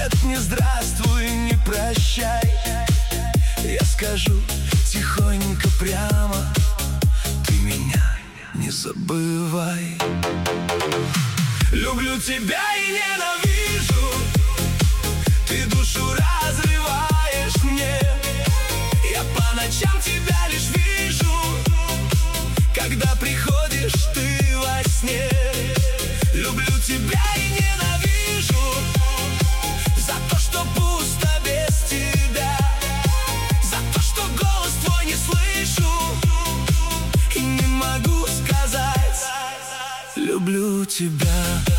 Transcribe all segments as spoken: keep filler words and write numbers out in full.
нет, не здравствуй, не прощай. Я скажу тихонько прямо: ты меня не забывай. Люблю тебя и ненавижу, ты душу разрываешь мне. Я по ночам тебя лишь вижу, когда приходишь ты во сне. Люблю тебя и ненавижу за то, что пусто без тебя, за то, что голос твой не слышу и не могу сказать: люблю тебя.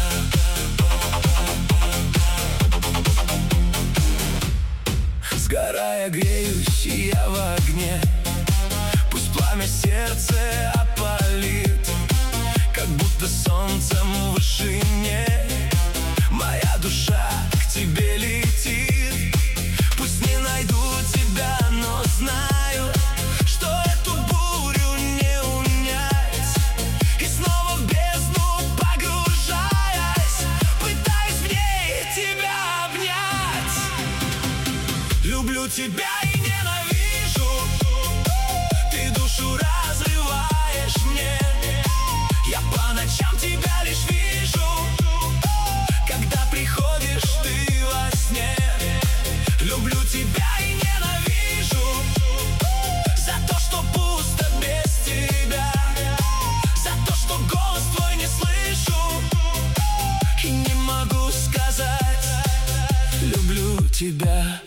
Сгорая, греюсь и я в огне, пусть пламя сердце опалит, как будто солнцем в вышине. Моя душа к тебе летит. Пусть не найду тебя, но знаю, что эту бурю не унять. И снова в бездну погружаясь, пытаюсь в ней тебя обнять. Люблю тебя и ненавижу, ты душу разрываешь мне. Я по ночам тебя лишь вижу, когда приходишь ты во сне. Люблю тебя и ненавижу за то, что пусто без тебя, за то, что голос твой не слышу и не могу сказать: люблю тебя.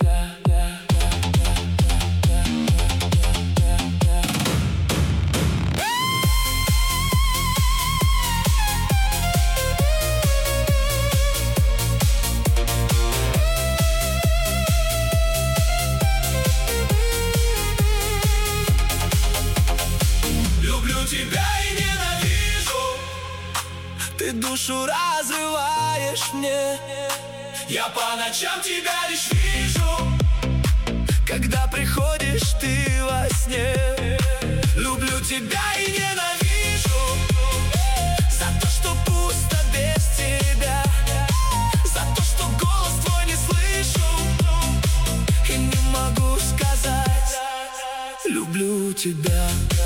Тебя и ненавижу, ты душу разрываешь мне. Я по ночам тебя лишь вижу, когда приходишь ты во сне. Люблю тебя и ненавижу за то, что пусто без тебя, за то, что голос твой не слышу и не могу сказать: люблю тебя.